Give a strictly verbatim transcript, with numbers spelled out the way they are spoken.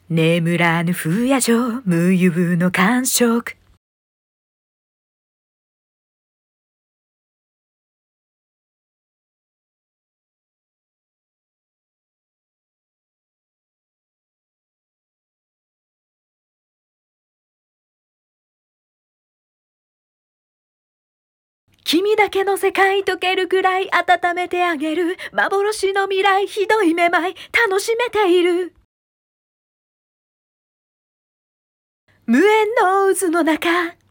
眠らぬ不夜城、無遊の感触。君だけの世界溶けるくらい温めてあげる。幻の未来、ひどいめまい、楽しめている。無縁の渦の中